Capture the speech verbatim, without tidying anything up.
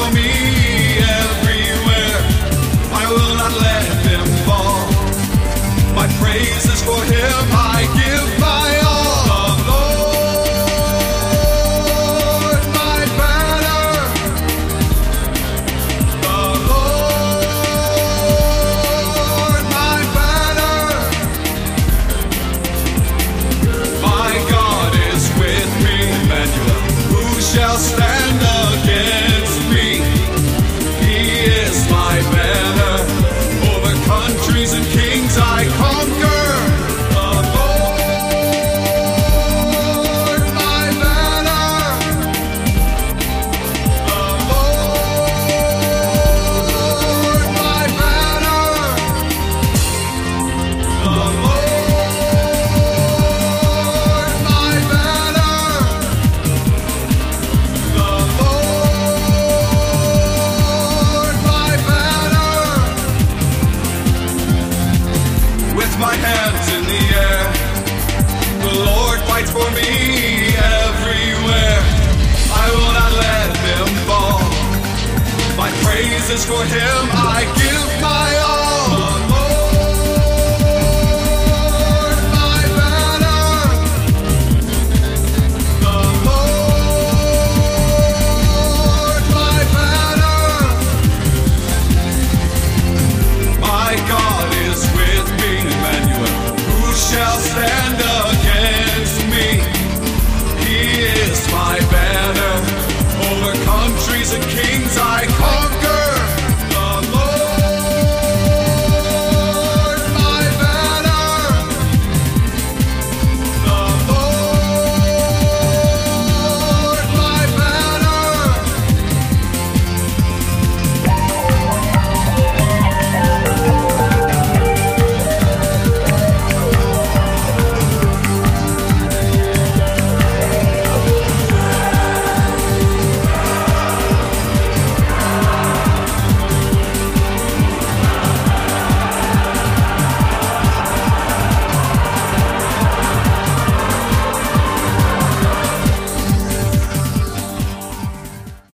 for me everywhere. I will not let him fall. My praise is for him, I give my all. The Lord, my banner. The Lord, my banner. My God is with me, Emmanuel. Who shall stand against me? He is my banner. Over countries and kings I conquer. The Lord, my banner. The Lord, my banner. The Lord, my banner. The Lord, my banner. With my hands in the air, the Lord fights for me everywhere. I will not let him fall. My praise is for him, I give